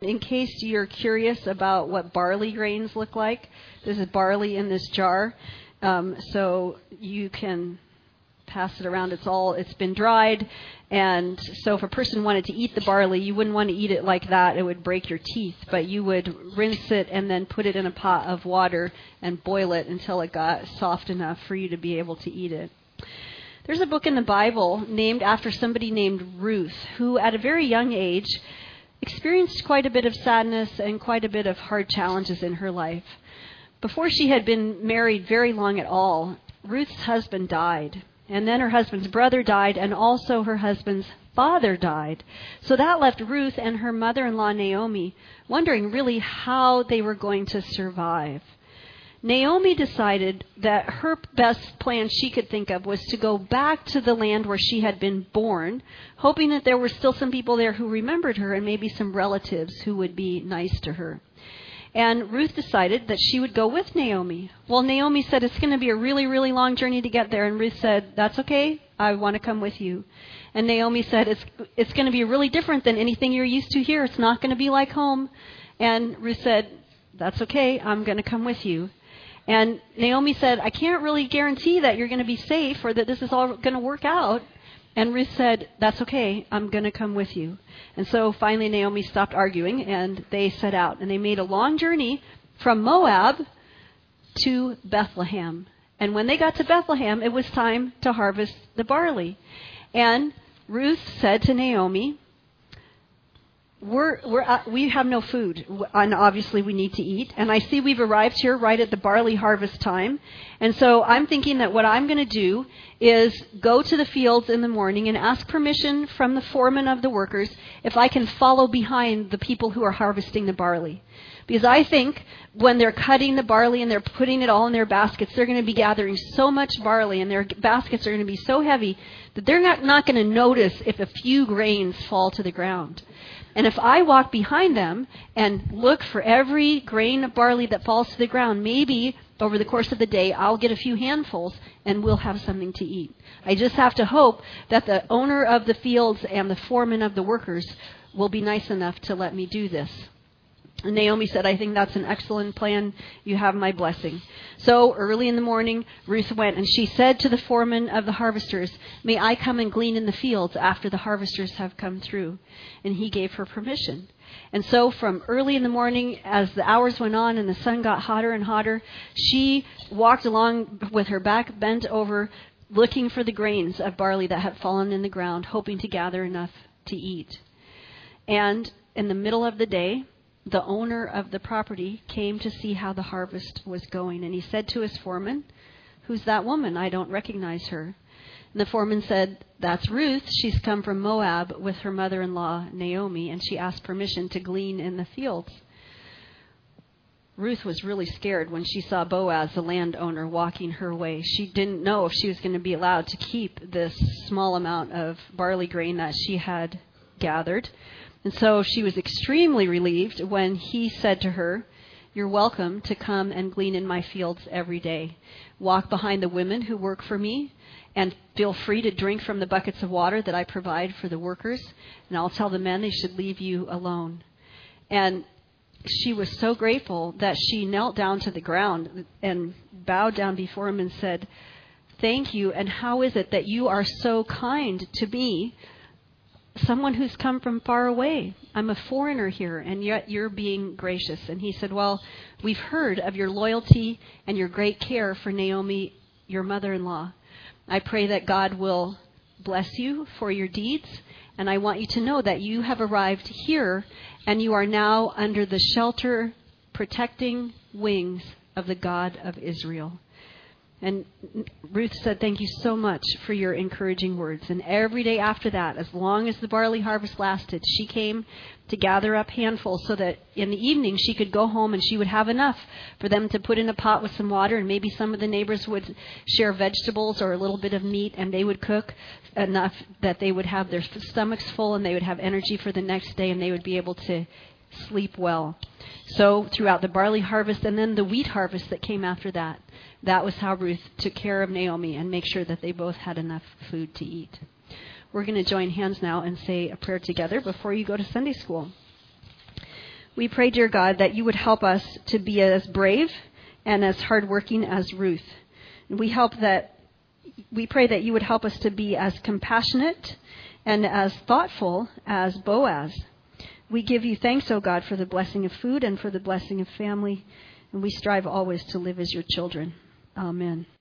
In case you're curious about what barley grains look like, this is barley in this jar. So you can pass it around. It's been dried. And so if a person wanted to eat the barley, you wouldn't want to eat it like that. It would break your teeth. But you would rinse it and then put it in a pot of water and boil it until it got soft enough for you to be able to eat it. There's a book in the Bible named after somebody named Ruth, who at a very young age experienced quite a bit of sadness and quite a bit of hard challenges in her life. Before she had been married very long at all, Ruth's husband died. And then her husband's brother died, and also her husband's father died. So that left Ruth and her mother-in-law, Naomi, wondering really how they were going to survive. Naomi decided that her best plan she could think of was to go back to the land where she had been born, hoping that there were still some people there who remembered her and maybe some relatives who would be nice to her. And Ruth decided that she would go with Naomi. Well, Naomi said it's going to be a really, really long journey to get there. And Ruth said, that's okay. I want to come with you. And Naomi said, it's going to be really different than anything you're used to here. It's not going to be like home. And Ruth said, that's okay. I'm going to come with you. And Naomi said, I can't really guarantee that you're going to be safe or that this is all going to work out. And Ruth said, that's okay, I'm going to come with you. And so finally Naomi stopped arguing and they set out. And they made a long journey from Moab to Bethlehem. And when they got to Bethlehem, it was time to harvest the barley. And Ruth said to Naomi, we have no food, and obviously we need to eat. And I see we've arrived here right at the barley harvest time. And so I'm thinking that what I'm going to do is go to the fields in the morning and ask permission from the foreman of the workers if I can follow behind the people who are harvesting the barley. Because I think when they're cutting the barley and they're putting it all in their baskets, they're going to be gathering so much barley and their baskets are going to be so heavy that they're not going to notice if a few grains fall to the ground. And if I walk behind them and look for every grain of barley that falls to the ground, maybe over the course of the day I'll get a few handfuls and we'll have something to eat. I just have to hope that the owner of the fields and the foreman of the workers will be nice enough to let me do this. And Naomi said, I think that's an excellent plan. You have my blessing. So early in the morning, Ruth went and she said to the foreman of the harvesters, may I come and glean in the fields after the harvesters have come through? And he gave her permission. And so from early in the morning, as the hours went on and the sun got hotter and hotter, she walked along with her back bent over, looking for the grains of barley that had fallen in the ground, hoping to gather enough to eat. And in the middle of the day, the owner of the property came to see how the harvest was going. And he said to his foreman, who's that woman? I don't recognize her. And the foreman said, that's Ruth. She's come from Moab with her mother-in-law, Naomi, and she asked permission to glean in the fields. Ruth was really scared when she saw Boaz, the landowner, walking her way. She didn't know if she was going to be allowed to keep this small amount of barley grain that she had gathered. And so she was extremely relieved when he said to her, you're welcome to come and glean in my fields every day. Walk behind the women who work for me and feel free to drink from the buckets of water that I provide for the workers. And I'll tell the men they should leave you alone. And she was so grateful that she knelt down to the ground and bowed down before him and said, thank you. And how is it that you are so kind to me? Someone who's come from far away. I'm a foreigner here, and yet you're being gracious. And he said, well, we've heard of your loyalty and your great care for Naomi, your mother-in-law. I pray that God will bless you for your deeds, and I want you to know that you have arrived here, and you are now under the shelter, protecting wings of the God of Israel. And Ruth said, thank you so much for your encouraging words. And every day after that, as long as the barley harvest lasted, she came to gather up handfuls so that in the evening she could go home and she would have enough for them to put in a pot with some water. And maybe some of the neighbors would share vegetables or a little bit of meat, and they would cook enough that they would have their stomachs full and they would have energy for the next day and they would be able to sleep well. So throughout the barley harvest and then the wheat harvest that came after that, that was how Ruth took care of Naomi and make sure that they both had enough food to eat. We're going to join hands now and say a prayer together before you go to Sunday school. We pray, dear God, that you would help us to be as brave and as hardworking as Ruth. And we pray that you would help us to be as compassionate and as thoughtful as Boaz. We give you thanks, O God, for the blessing of food and for the blessing of family. And we strive always to live as your children. Amen.